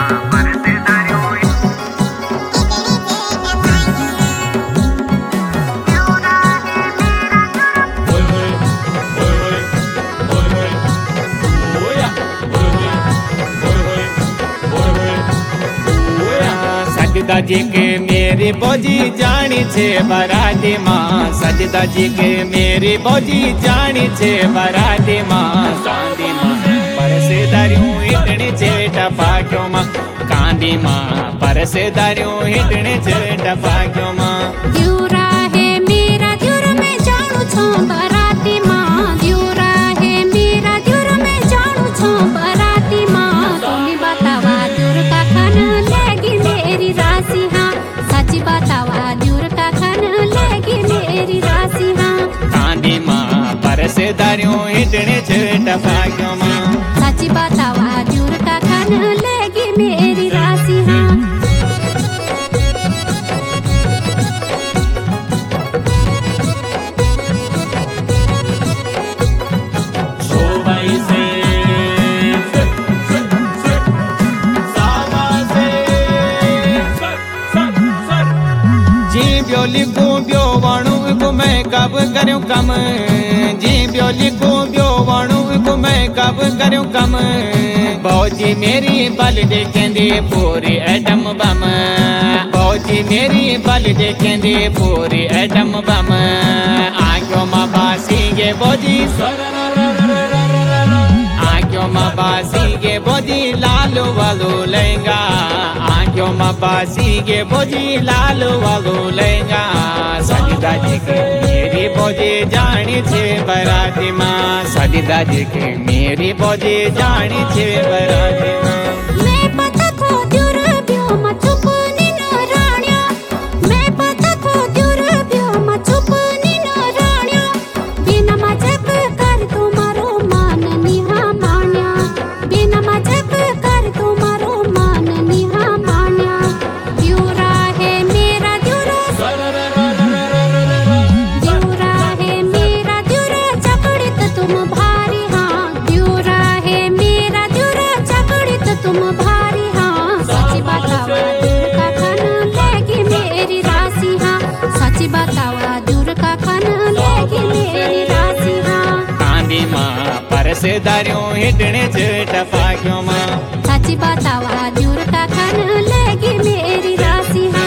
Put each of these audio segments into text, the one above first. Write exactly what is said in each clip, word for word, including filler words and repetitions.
सजदा जी के मेरी बोजी जानी छे बराती माँ। सजदा जी के मेरी बोजी जानी छे बराती माँ। कांदी माँ परसे दरियों हिटने छे टपाक्यो माँ। कांदी माँ परसे दरियों हिटने छे टपाक्यो माँ। द्यूरा है मेरा द्यूर में जाणू छो बराती माँ। द्यूरा है मेरा द्यूर में जाणू छो बराती माँ। तुम्हें बतावा द्यूर का खाना लेगी मेरी राशि हाँ। सच्ची बतावा द्यूर का खाना लेगी मेरी राशि हाँ। कांदी माँ परसे दरियों हिटने छे टपाक्यो माँ। सच्ची बतावा द्यूर का खाना लेगी मेरी राशि हाँ। ब्यो लिखू ब्यो वाणु को मैं कब करूं कम। जी ब्यो लिखू ब्यो वाणु को मैं कब करूं कम। बौजी मेरी बल देखेंदे पूरी एटम बम। बौजी मेरी बल देखेंदे पूरी एटम बम। आंखों में बासी गे बौजी आंखों में बासी गे बौजी लालू वालू लहंगा। आंखों में बासी गे बोजी लालू वालू लहंगा। सजदा जी के मेरी बोजी जानी छे बराती माँ। सजदा जी के मेरी बोजी जानी छे बराती माँ। मैं पता को द्यूर ब्यो मा चुप नी न राण्या। मैं पता को द्यूर ब्यो मा चुप नी न राण्या। बिना मजाक कर तुम्हारो मान निहा मान्या। बिना मजाक कर तुम्हारो मान निहा मान्या। द्यूरा है मेरा द्यूरा द्यूरा है मेरा द्यूरा चकड़ित तुम भारी हाँ। द्यूरा है मेरा द्यूरा चकड़ित तुम भारी हाँ। सच्ची बतावा दूर का खाना लेगी मेरी राशि हाँ। सच्ची बतावा दूर का खाना लेगी मेरी राशि हाँ। कांदी माँ परसे दरियों हिटने छे टपाक्यो माँ। सच्ची बतावा दूर का खाना लेगी मेरी राशि हाँ।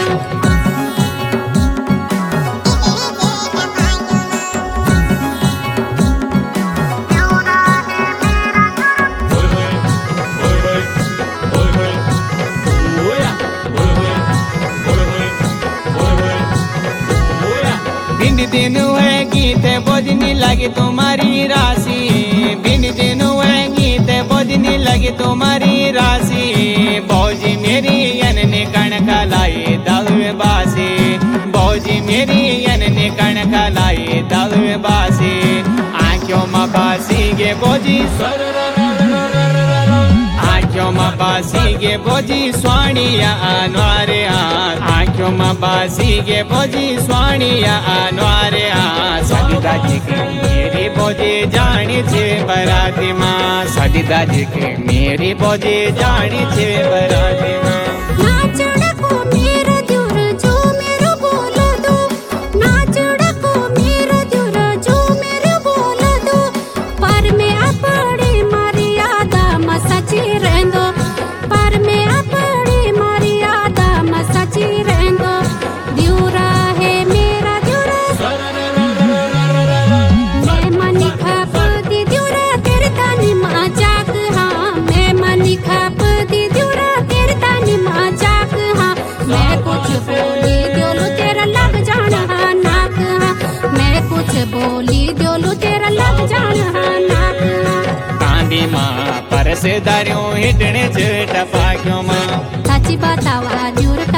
भिंड दिन है गीत बजनी लगी तुम्हारी राशि। भिंड दिन है गीत बजनी लगी तुम्हारी राशि। बौजी मेरी यन कणक लाई दावे बासी। बौजी मेरी यन कणक लाई दावे बासी। आंखों में बासी गे बौजी आंखों में बासी गे बौजी स्वाणिया अनवारे हाथ। आंखों में बासी गे बौजी स्वाणिया अनवारे हाथ। सजदा जी के मेरी बौजी जानी छे बराती माँ। सजदा जी के मेरी बौजी जानी छे बराती माँ। नाचड़ा को मेरा द्यूर जो मेरो बोल दो। नाचड़ा को मेरा द्यूर जो मेरो बोल दो। पर मैं अपनी मर्यादा में सची रहंदो। पर मैं अपनी मर्यादा में सची रहंदो। द्यूरा है मेरा द्यूरा मैं मनी खाप दी द्यूरा तेरे तानी मजाक हाँ। मैं मनी खाप दी द्यूरा तेरे तानी मजाक हाँ। मैं कुछ बोली द्योलू तेरा लग जाना हाँ नाक हाँ। मैं कुछ बोली द्योलू तेरा लग जाना हाँ नाक हाँ। कांदी माँ परसे दरियों हिटने छे टपाक्यो माँ। सच्ची बतावा द्यूर